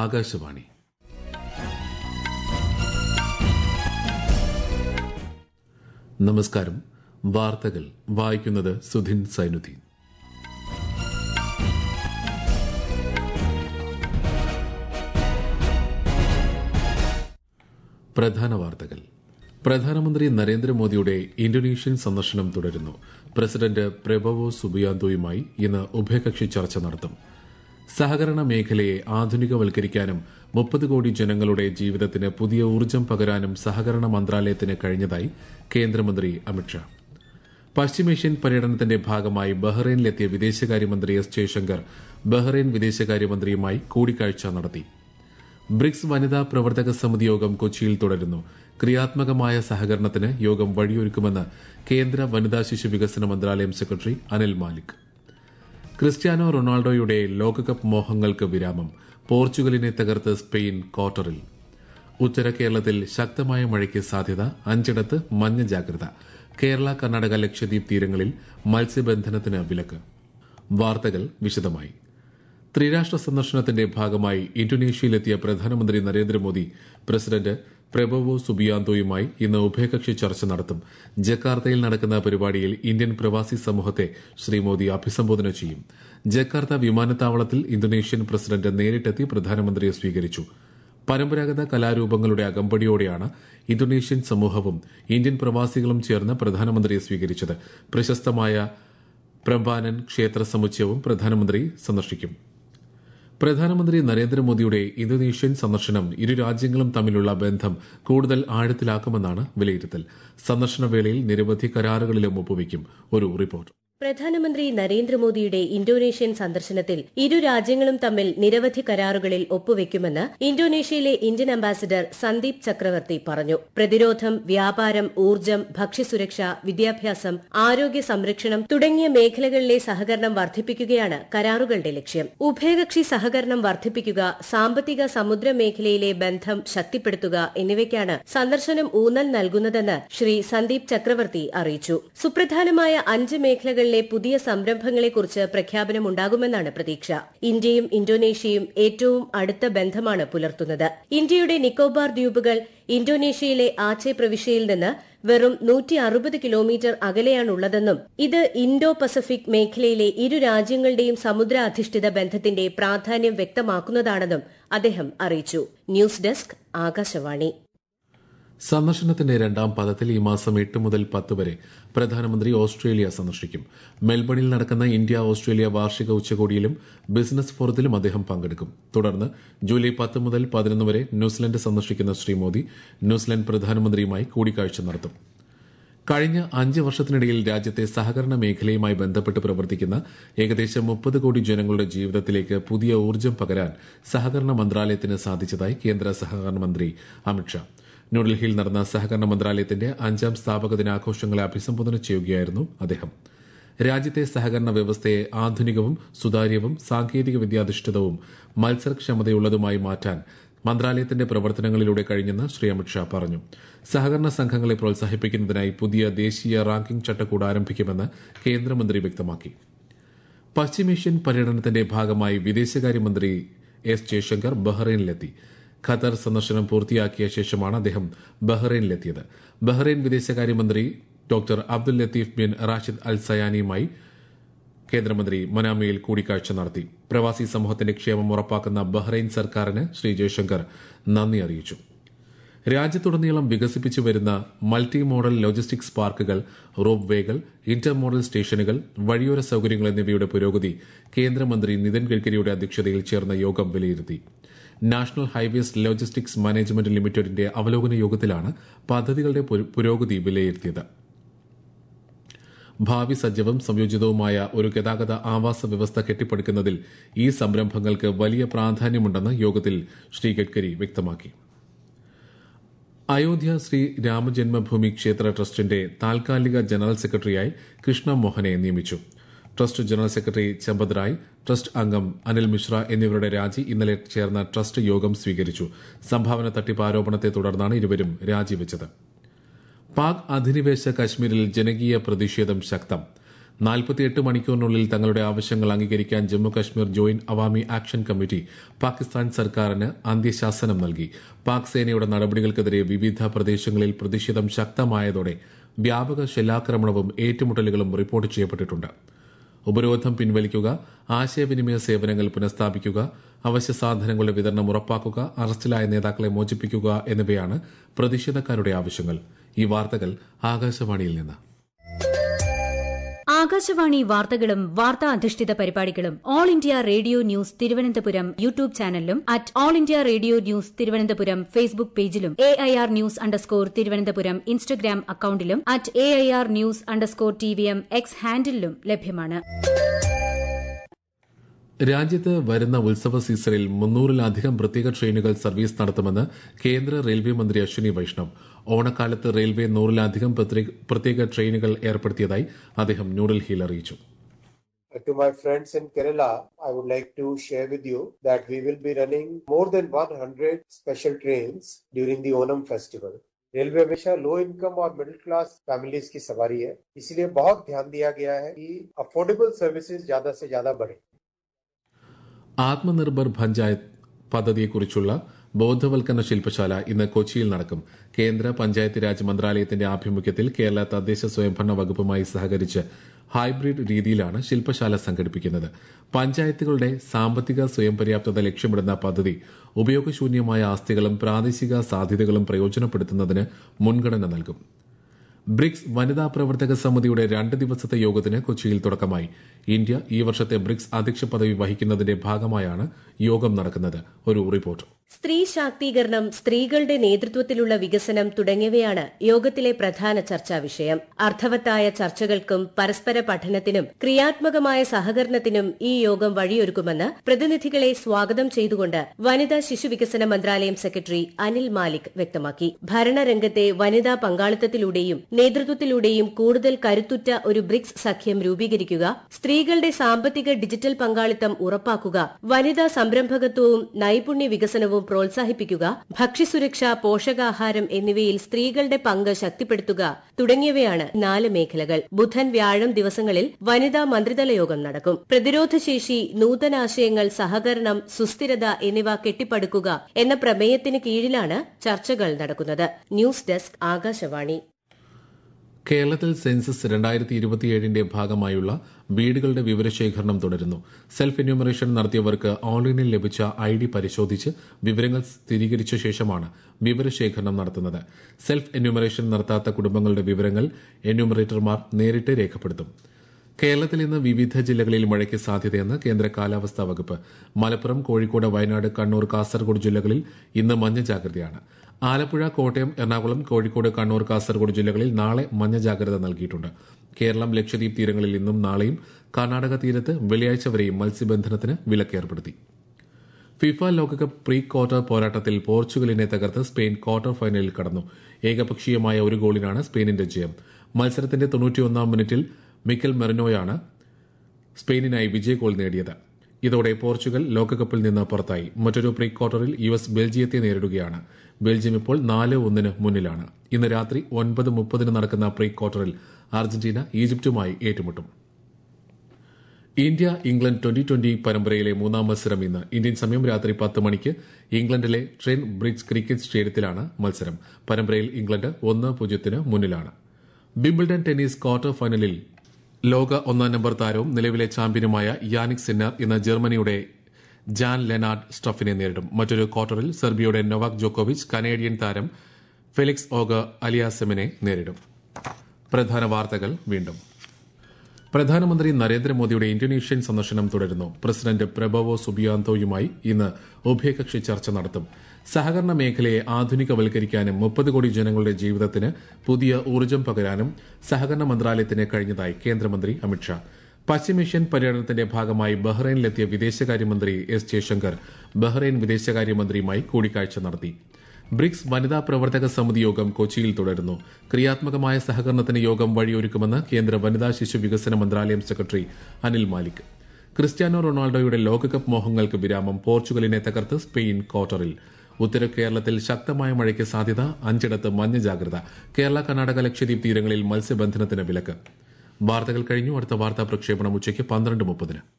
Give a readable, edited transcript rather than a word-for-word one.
ആകാശവാണി. നമസ്കാരം. വാർത്തകൾ വായിക്കുന്നത് സുധിൻ സൈനുദ്ദീൻ. പ്രധാന വാർത്തകൾ. പ്രധാനമന്ത്രി നരേന്ദ്രമോദിയുടെ ഇന്തോനേഷ്യൻ സന്ദർശനം തുടരുന്നു. പ്രസിഡന്റ് പ്രബോവോ സുബിയാന്തോയുമായി ഇന്ന് ഉഭയകക്ഷി ചർച്ച നടത്തും. സഹകരണ മേഖലയെ ആധുനികവൽക്കരിക്കാനും 30 കോടി ജനങ്ങളുടെ ജീവിതത്തിന് പുതിയ ഊർജ്ജം പകരാനും സഹകരണ മന്ത്രാലയത്തിന് കഴിഞ്ഞതായി കേന്ദ്രമന്ത്രി അമിത്ഷാ. പശ്ചിമേഷ്യൻ പര്യടനത്തിന്റെ ഭാഗമായി ബഹ്റൈനിലെത്തിയ വിദേശകാര്യമന്ത്രി എസ് ജയശങ്കർ ബഹ്റൈൻ വിദേശകാര്യമന്ത്രിയുമായി കൂടിക്കാഴ്ച നടത്തി. ബ്രിക്സ് വനിതാ പ്രവർത്തക സമിതി യോഗം കൊച്ചിയിൽ തുടരുന്നു. ക്രിയാത്മകമായ സഹകരണത്തിന് യോഗം വഴിയൊരുക്കുമെന്ന് കേന്ദ്ര വനിതാ ശിശു വികസന മന്ത്രാലയം സെക്രട്ടറി അനിൽ മാലിക്. ക്രിസ്ത്യാനോ റൊണാൾഡോയുടെ ലോകകപ്പ് മോഹങ്ങൾക്ക് വിരാമം. പോർച്ചുഗലിനെ തകർത്ത് സ്പെയിൻ ക്വാർട്ടറിൽ. ഉത്തര കേരളത്തിൽ ശക്തമായ മഴയ്ക്ക് സാധ്യത. 5 മഞ്ഞ ജാഗ്രത. കേരള, കർണാടക, ലക്ഷദ്വീപ് തീരങ്ങളിൽ മത്സ്യബന്ധനത്തിന് വിലക്ക്. വാർത്തകൾ വിശദമായി. ത്രിരാഷ്ട്ര സന്ദർശനത്തിന്റെ ഭാഗമായി ഇന്തോനേഷ്യയിലെത്തിയ പ്രധാനമന്ത്രി നരേന്ദ്രമോദി പ്രസിഡന്റ് പ്രബോവോ സുബിയാന്തോയുമായി ഇന്ന് ഉഭയകക്ഷി ചർച്ച നടത്തും. ജക്കാർത്തയിൽ നടക്കുന്ന പരിപാടിയിൽ ഇന്ത്യൻ പ്രവാസി സമൂഹത്തെ ശ്രീ മോദി അഭിസംബോധന ചെയ്യും. ജക്കാർത്ത വിമാനത്താവളത്തിൽ ഇന്തോനേഷ്യൻ പ്രസിഡന്റ് നേരിട്ടെത്തി പ്രധാനമന്ത്രിയെ സ്വീകരിച്ചു. പരമ്പരാഗത കലാരൂപങ്ങളുടെ അകമ്പടിയോടെയാണ് ഇന്തോനേഷ്യൻ സമൂഹവും ഇന്ത്യൻ പ്രവാസികളും ചേർന്ന് പ്രധാനമന്ത്രിയെ സ്വീകരിച്ചത്. പ്രശസ്തമായ പ്രംബാനൻ ക്ഷേത്ര സമുച്ചയവും പ്രധാനമന്ത്രി സന്ദർശിക്കും. പ്രധാനമന്ത്രി നരേന്ദ്രമോദിയുടെ ഇന്തോനേഷ്യൻ സന്ദർശനം ഇരു രാജ്യങ്ങളും തമ്മിലുള്ള ബന്ധം കൂടുതൽ ആഴത്തിലാക്കുമെന്നാണ് വിലയിരുത്തൽ. സന്ദർശനവേളയിൽ നിരവധി കരാറുകളിലും ഒപ്പുവയ്ക്കും. ഒരു റിപ്പോർട്ട്. പ്രധാനമന്ത്രി നരേന്ദ്രമോദിയുടെ ഇന്തോനേഷ്യൻ സന്ദർശനത്തിൽ ഇരു രാജ്യങ്ങളും തമ്മിൽ നിരവധി കരാറുകളിൽ ഒപ്പുവയ്ക്കുമെന്ന് ഇന്തോനേഷ്യയിലെ ഇന്ത്യൻ അംബാസിഡർ സന്ദീപ് ചക്രവർത്തി പറഞ്ഞു. പ്രതിരോധം, വ്യാപാരം, ഊർജ്ജം, ഭക്ഷ്യസുരക്ഷ, വിദ്യാഭ്യാസം, ആരോഗ്യ സംരക്ഷണം തുടങ്ങിയ മേഖലകളിലെ സഹകരണം വർദ്ധിപ്പിക്കുകയാണ് കരാറുകളുടെ ലക്ഷ്യം. ഉഭയകക്ഷി സഹകരണം വർദ്ധിപ്പിക്കുക, സാമ്പത്തിക സമുദ്ര മേഖലയിലെ ബന്ധം ശക്തിപ്പെടുത്തുക എന്നിവയ്ക്കാണ് സന്ദർശനം ഊന്നൽ നൽകുന്നതെന്ന് ശ്രീ സന്ദീപ് ചക്രവർത്തി അറിയിച്ചു. സുപ്രധാനമായ 5 മേഖലകൾ പുതിയ സംരംഭങ്ങളെക്കുറിച്ച് പ്രഖ്യാപനമുണ്ടാകുമെന്നാണ് പ്രതീക്ഷ. ഇന്ത്യയും ഇന്തോനേഷ്യയും ഏറ്റവും അടുത്ത ബന്ധമാണ് പുലർത്തുന്നത്. ഇന്ത്യയുടെ നിക്കോബാർ ദ്വീപുകൾ ഇന്തോനേഷ്യയിലെ ആച്ചെ പ്രവിശ്യയിൽ നിന്ന് വെറും 160 കിലോമീറ്റർ അകലെയാണുള്ളതെന്നും ഇത് ഇന്തോ പസഫിക് മേഖലയിലെ ഇരു രാജ്യങ്ങളുടെയും സമുദ്ര അധിഷ്ഠിത ബന്ധത്തിന്റെ പ്രാധാന്യം വ്യക്തമാക്കുന്നതാണെന്നും അദ്ദേഹം അറിയിച്ചു. News desk, Akashvani. സന്ദർശനത്തിന്റെ രണ്ടാം പാദത്തിൽ ഈ മാസം 8 മുതൽ 10 വരെ പ്രധാനമന്ത്രി ഓസ്ട്രേലിയ സന്ദർശിക്കും. മെൽബണിൽ നടക്കുന്ന ഇന്ത്യ ഓസ്ട്രേലിയ വാർഷിക ഉച്ചകോടിയിലും ബിസിനസ് ഫോറത്തിലും അദ്ദേഹം പങ്കെടുക്കും. തുടർന്ന് ജൂലൈ 10 മുതൽ 11 വരെ ന്യൂസിലൻഡ് സന്ദർശിക്കുന്ന ശ്രീ മോദി ന്യൂസിലൻഡ് പ്രധാനമന്ത്രിയുമായി കൂടിക്കാഴ്ച നടത്തും. കഴിഞ്ഞ 5 വർഷത്തിനിടയിൽ രാജ്യത്തെ സഹകരണ മേഖലയുമായി ബന്ധപ്പെട്ട് പ്രവർത്തിക്കുന്ന ഏകദേശം 30 കോടി ജനങ്ങളുടെ ജീവിതത്തിലേക്ക് പുതിയ ഊർജ്ജം പകരാൻ സഹകരണ മന്ത്രാലയത്തിന് സാധിച്ചതായി കേന്ദ്ര സഹകരണ മന്ത്രി അമിത്ഷാ. ന്യൂഡൽഹിയിൽ നടന്ന സഹകരണ മന്ത്രാലയത്തിന്റെ 5ാം സ്ഥാപക ദിനാഘോഷങ്ങളെ അഭിസംബോധന ചെയ്യുകയായിരുന്നു അദ്ദേഹം. രാജ്യത്തെ സഹകരണ വ്യവസ്ഥയെ ആധുനികവും സുതാര്യവും സാങ്കേതിക വിദ്യാധിഷ്ഠിതവും മത്സരക്ഷമതയുള്ളതുമായി മാറ്റാൻ മന്ത്രാലയത്തിന്റെ പ്രവർത്തനങ്ങളിലൂടെ കഴിഞ്ഞെന്ന് ശ്രീ അമിത്ഷാ പറഞ്ഞു. സഹകരണ സംഘങ്ങളെ പ്രോത്സാഹിപ്പിക്കുന്നതിനായി പുതിയ ദേശീയ റാങ്കിംഗ് ചട്ടക്കൂട് ആരംഭിക്കുമെന്ന് കേന്ദ്രമന്ത്രി വ്യക്തമാക്കി. പശ്ചിമേഷ്യൻ പര്യടനത്തിന്റെ ഭാഗമായി വിദേശകാര്യമന്ത്രി എസ് ജയശങ്കർ ബഹ്റൈനിലെത്തി. ഖത്തർ സന്ദർശനം പൂർത്തിയാക്കിയ ശേഷമാണ് അദ്ദേഹം ബഹ്റൈനിലെത്തിയത്. ബഹ്റൈൻ വിദേശകാര്യമന്ത്രി doctor Abdul Latif bin Rashid al സയാനിയുമായി കേന്ദ്രമന്ത്രി മനാമയിൽ കൂടിക്കാഴ്ച നടത്തി. പ്രവാസി സമൂഹത്തിന്റെ ക്ഷേമം ഉറപ്പാക്കുന്ന ബഹ്റൈൻ സർക്കാരിന് ശ്രീ ജയശങ്കർ നന്ദി അറിയിച്ചു. രാജ്യത്തുടനീളം വികസിപ്പിച്ചു വരുന്ന മൾട്ടി മോഡൽ ലോജിസ്റ്റിക്സ് പാർക്കുകൾ, റോപ്പ് വേകൾ, ഇന്റർ മോഡൽ സ്റ്റേഷനുകൾ, വഴിയോര സൌകര്യങ്ങൾ എന്നിവയുടെ പുരോഗതി കേന്ദ്രമന്ത്രി നിതിൻ ഗഡ്കരിയുടെ അധ്യക്ഷതയിൽ ചേർന്ന യോഗം വിലയിരുത്തി. നാഷണൽ ഹൈവേസ് ലോജിസ്റ്റിക്സ് മാനേജ്മെന്റ് ലിമിറ്റഡിന്റെ അവലോകന യോഗത്തിലാണ് പദ്ധതികളുടെ പുരോഗതി വിലയിരുത്തിയത്. ഭാവി സജ്ജവും സംയോജിതവുമായ ഒരു ഗതാഗത ആവാസ വ്യവസ്ഥ കെട്ടിപ്പടുക്കുന്നതിൽ ഈ സംരംഭങ്ങൾക്ക് വലിയ പ്രാധാന്യമുണ്ടെന്ന് യോഗത്തിൽ ശ്രീ ഗഡ്കരി വ്യക്തമാക്കി. അയോധ്യ ശ്രീ രാമജന്മഭൂമി ക്ഷേത്ര ട്രസ്റ്റിന്റെ താൽക്കാലിക ജനറൽ സെക്രട്ടറിയായി കൃഷ്ണ മോഹനെ നിയമിച്ചു. Trust general secretary Champat Rai, trust അംഗം അനിൽ മിശ്ര എന്നിവരുടെ രാജി ഇന്നലെ ചേർന്ന ട്രസ്റ്റ് യോഗം സ്വീകരിച്ചു. സംഭാവന തട്ടിപ്പ് ആരോപണത്തെ തുടർന്നാണ് ഇരുവരും രാജിവെച്ചത്. പാക് അധിനിവേശ കശ്മീരിൽ ജനകീയ പ്രതിഷേധം ശക്തം. 48 മണിക്കൂറിനുള്ളിൽ തങ്ങളുടെ ആവശ്യങ്ങൾ അംഗീകരിക്കാൻ Jammu Kashmir joint Awami action committee Pakistan സർക്കാരിന് അന്ത്യശാസനം നൽകി. പാക് സേനയുടെ നടപടികൾക്കെതിരെ വിവിധ പ്രദേശങ്ങളിൽ പ്രതിഷേധം ശക്തമായതോടെ വ്യാപക ഷെല്ലാക്രമണവും ഏറ്റുമുട്ടലുകളും റിപ്പോർട്ട് ചെയ്യപ്പെട്ടിട്ടുണ്ട്. ഉപരോധം പിൻവലിക്കുക, ആശയവിനിമയ സേവനങ്ങൾ പുനഃസ്ഥാപിക്കുക, അവശ്യ സാധനങ്ങളുടെ വിതരണം ഉറപ്പാക്കുക, അറസ്റ്റിലായ നേതാക്കളെ മോചിപ്പിക്കുക എന്നിവയാണ് പ്രതിഷേധക്കാരുടെ ആവശ്യങ്ങൾ. ഈ വാർത്തകൾ ആകാശവാണിയിൽ നിന്ന്. ആകാശവാണി വാർത്തകളും വാർത്താ അധിഷ്ഠിത പരിപാടികളും All India Radio news Thiruvananthapuram YouTube ചാനലിലും at All India Radio news Thiruvananthapuram Facebook പേജിലും AIR ന്യൂസ് _തിരുവനന്തപുരം ഇൻസ്റ്റഗ്രാം അക്കൌണ്ടിലും at AIR news _TVM X ഹാൻഡിലും ലഭ്യമാണ്. രാജ്യത്ത് വരുന്ന ഉത്സവ സീസണിൽ 300-ലധികം പ്രത്യേക ട്രെയിനുകൾ സർവീസ് നടത്തുമെന്ന് കേന്ദ്ര റെയിൽവേ മന്ത്രി അശ്വിനി വൈഷ്ണവ്. ഓണക്കാലത്ത് റെയിൽവേ 100-ലധികം പ്രത്യേക ട്രെയിനുകൾ ഏർപ്പെടുത്തിയതായി അദ്ദേഹം ന്യൂഡൽഹിയിൽ അറിയിച്ചു. To my friends in Kerala, I would like to share with you that we will be running more than 100 special trains during the Onam festival. Railway हमेशा लो इनकम और मिडिल क्लास फैमिलीज की सवारी है, इसलिए बहुत ध्यान दिया गया है कि अफोर्डेबल सर्विसेज ज्यादा से ज्यादा बढ़े. ആത്മനിർഭർ പഞ്ചായത്ത് പദ്ധതിയെക്കുറിച്ചുള്ള ബോധവൽക്കരണ ശില്പശാല ഇന്ന് കൊച്ചിയിൽ നടക്കും. കേന്ദ്ര പഞ്ചായത്ത് രാജ് മന്ത്രാലയത്തിന്റെ ആഭിമുഖ്യത്തിൽ കേരള തദ്ദേശ സ്വയംഭരണ വകുപ്പുമായി സഹകരിച്ച് ഹൈബ്രിഡ് രീതിയിലാണ് ശില്പശാല സംഘടിപ്പിക്കുന്നത്. പഞ്ചായത്തുകളുടെ സാമ്പത്തിക സ്വയം പര്യാപ്തത ലക്ഷ്യമിടുന്ന പദ്ധതി ഉപയോഗശൂന്യമായ ആസ്തികളും പ്രാദേശിക സാധ്യതകളും പ്രയോജനപ്പെടുത്തുന്നതിന് മുൻഗണന നൽകും. ബ്രിക്സ് വനിതാ പ്രവർത്തക സമിതിയുടെ 2 ദിവസത്തെ യോഗത്തിന് കൊച്ചിയിൽ തുടക്കമായി. ഇന്ത്യ ഈ വർഷത്തെ ബ്രിക്സ് അധ്യക്ഷ പദവി വഹിക്കുന്നതിന്റെ ഭാഗമായാണ് യോഗം നടക്കുന്നത്. ഒരു റിപ്പോർട്ട്. സ്ത്രീ ശാക്തീകരണം, സ്ത്രീകളുടെ നേതൃത്വത്തിലുള്ള വികസനം തുടങ്ങിയവയാണ് യോഗത്തിലെ പ്രധാന ചർച്ചാ വിഷയം. അർത്ഥവത്തായ ചർച്ചകൾക്കും പരസ്പര പഠനത്തിനും ക്രിയാത്മകമായ സഹകരണത്തിനും ഈ യോഗം വഴിയൊരുക്കുമെന്ന് പ്രതിനിധികളെ സ്വാഗതം ചെയ്തുകൊണ്ട് വനിതാ ശിശുവികസന മന്ത്രാലയം സെക്രട്ടറി അനിൽ മാലിക് വ്യക്തമാക്കി. ഭരണരംഗത്തെ വനിതാ പങ്കാളിത്തത്തിലൂടെയും നേതൃത്വത്തിലൂടെയും കൂടുതൽ കരുത്തുറ്റ ഒരു ബ്രിക്സ് സഖ്യം രൂപീകരിക്കുക, സ്ത്രീകളുടെ സാമ്പത്തിക ഡിജിറ്റൽ പങ്കാളിത്തം ഉറപ്പാക്കുക, വനിതാ സംരംഭകത്വവും നൈപുണ്യ വികസനവും പ്രോത്സാഹിപ്പിക്കുക, ഭക്ഷ്യസുരക്ഷ, പോഷകാഹാരം എന്നിവയിൽ സ്ത്രീകളുടെ പങ്ക് ശക്തിപ്പെടുത്തുക തുടങ്ങിയവയാണ് 4 മേഖലകൾ. ബുധൻ, വ്യാഴം ദിവസങ്ങളിൽ വനിതാ മന്ത്രിതല യോഗം നടക്കും. പ്രതിരോധശേഷി, നൂതനാശയങ്ങൾ, സഹകരണം, സുസ്ഥിരത എന്നിവ കെട്ടിപ്പടുക്കുക എന്ന പ്രമേയത്തിന് കീഴിലാണ് ചർച്ചകൾ നടക്കുന്നത്. News desk, Akashvani. കേരളത്തിൽ സെൻസസ് 2027ന്റെ ഭാഗമായുള്ള വീടുകളുടെ വിവരശേഖരണം തുടരുന്നു. സെൽഫ് എന്യൂമറേഷൻ നടത്തിയവർക്ക് ഓൺലൈനിൽ ലഭിച്ച ID പരിശോധിച്ച് വിവരങ്ങൾ സ്ഥിരീകരിച്ച ശേഷമാണ് വിവരശേഖരണം നടത്തുന്നത്. സെൽഫ് എന്യൂമറേഷൻ നടത്താത്ത കുടുംബങ്ങളുടെ വിവരങ്ങൾ എന്യൂമറേറ്റർമാർ നേരിട്ട് രേഖപ്പെടുത്തും. കേരളത്തിൽ ഇന്ന് വിവിധ ജില്ലകളിൽ മഴയ്ക്ക് സാധ്യതയെന്ന് കേന്ദ്ര കാലാവസ്ഥാ വകുപ്പ്. മലപ്പുറം, കോഴിക്കോട്, വയനാട്, കണ്ണൂർ, കാസർഗോഡ് ജില്ലകളിൽ ഇന്ന് മഞ്ഞ ജാഗ്രതയാണ്. ആലപ്പുഴ, കോട്ടയം, എറണാകുളം, കോഴിക്കോട്, കണ്ണൂർ, കാസർഗോഡ് ജില്ലകളിൽ നാളെ മഞ്ഞ ജാഗ്രത നൽകിയിട്ടുണ്ട്. കേരളം, ലക്ഷദ്വീപ് തീരങ്ങളിൽ ഇന്നും നാളെയും, കർണാടക തീരത്ത് വെള്ളിയാഴ്ച വരെയും മത്സ്യബന്ധനത്തിന് വിലക്കേർപ്പെടുത്തി. ഫിഫ ലോകകപ്പ് പ്രീ ക്വാർട്ടർ പോരാട്ടത്തിൽ പോർച്ചുഗലിനെ തകർത്ത് സ്പെയിൻ ക്വാർട്ടർ ഫൈനലിൽ കടന്നു. ഏകപക്ഷീയമായ 1 ഗോളിനാണ് സ്പെയിനിന്റെ ജയം. മത്സരത്തിന്റെ 91-ാം മിനിറ്റിൽ മിക്കൽ മെറിനോയാണ് സ്പെയിനിനായി വിജയ ഗോൾ നേടിയത്. ഇതോടെ പോർച്ചുഗൽ ലോകകപ്പിൽ നിന്ന് പുറത്തായി. മറ്റൊരു പ്രീ ക്വാർട്ടറിൽ US ബെൽജിയത്തെ നേരിടുകയാണ്. ബെൽജിയം ഇപ്പോൾ 4-1 മുന്നിലാണ്. ഇന്ന് രാത്രി 9:30 നടക്കുന്ന പ്രീ ക്വാർട്ടറിൽ അർജന്റീന ഈജിപ്തുമായി ഏറ്റുമുട്ടും. ഇന്ത്യ ഇംഗ്ലണ്ട് T20 പരമ്പരയിലെ 3ാം മത്സരം ഇന്ന്. ഇന്ത്യൻ സമയം രാത്രി 10 മണിക്ക് ഇംഗ്ലണ്ടിലെ ട്രെന്റ് ബ്രിഡ്ജ് ക്രിക്കറ്റ് സ്റ്റേഡിയത്തിലാണ് മത്സരം. പരമ്പരയിൽ ഇംഗ്ലണ്ട് 1-0 മുന്നിലാണ്. വിംബിൾഡൺ ടെന്നീസ് ക്വാർട്ടർ ഫൈനലിൽ ലോക 1-ാം നമ്പർ താരവും നിലവിലെ ചാമ്പ്യനുമായ യാനിക് സിന്നർ ഇന്ന് ജർമ്മനിയുടെ ജാൻ ലെനാർഡ് സ്റ്റഫിനെ നേരിടും. മറ്റൊരു ക്വാർട്ടറിൽ സെർബിയയുടെ നൊവാക് ജോക്കോവിച്ച് കനേഡിയൻ താരം ഫെലിക്സ് ഓഗർ അലിയാസെമിനെ നേരിടും. പ്രധാന വാർത്തകൾ വീണ്ടും. പ്രധാനമന്ത്രി നരേന്ദ്രമോദിയുടെ ഇന്തോനേഷ്യൻ സന്ദർശനം തുടരുന്നു. പ്രസിഡന്റ് പ്രബോവോ സുബിയാന്തോയുമായി ഇന്ന് ഉഭയകക്ഷി ചർച്ച നടത്തും. സഹകരണ മേഖലയെ ആധുനികവൽക്കരിക്കാനും 30 കോടി ജനങ്ങളുടെ ജീവിതത്തിന് പുതിയ ഊർജ്ജം പകരാനും സഹകരണ മന്ത്രാലയത്തിന് കഴിഞ്ഞതായി കേന്ദ്രമന്ത്രി അമിത്ഷാ. പശ്ചിമേഷ്യൻ പര്യടനത്തിന്റെ ഭാഗമായി ബഹ്റൈനിലെത്തിയ വിദേശകാര്യമന്ത്രി S. ജയശങ്കർ ബഹ്റൈൻ വിദേശകാര്യമന്ത്രിയുമായി കൂടിക്കാഴ്ച നടത്തി. ബ്രിക്സ് വനിതാ പ്രവർത്തക സമിതി യോഗം കൊച്ചിയിൽ തുടരുന്നു. ക്രിയാത്മകമായ സഹകരണത്തിന് യോഗം വഴിയൊരുക്കുമെന്ന് കേന്ദ്ര വനിതാ ശിശു വികസന മന്ത്രാലയം സെക്രട്ടറി അനിൽ മാലിക്. ക്രിസ്ത്യാനോ റൊണാൾഡോയുടെ ലോകകപ്പ് മോഹങ്ങൾക്ക് വിരാമം. പോർച്ചുഗലിനെ തകർത്ത് സ്പെയിൻ ക്വാർട്ടറിൽ. ഉത്തര കേരളത്തിൽ ശക്തമായ മഴയ്ക്ക് സാധ്യത. 5 മഞ്ഞ ജാഗ്രത. കേരള, കർണാടക, ലക്ഷദ്വീപ് തീരങ്ങളിൽ മത്സ്യബന്ധനത്തിന് വിലക്ക്. വാർത്തകൾ കഴിഞ്ഞു. അടുത്ത വാർത്താ പ്രക്ഷേപണം ഉച്ചയ്ക്ക് 12:30.